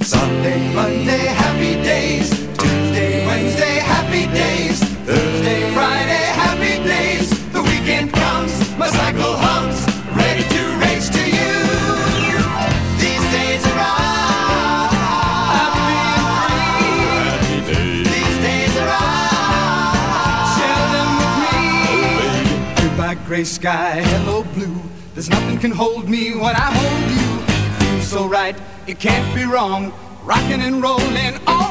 Sunday, Monday, happy days. Tuesday, Wednesday, happy days. Thursday, Friday, happy days. The weekend comes, my cycle hums, ready to race to you. These days are happy days. These days are share them with me. Goodbye, gray sky, hello, blue. There's nothing can hold me when I hold you. It feels so right, it can't be wrong. Rocking and rolling all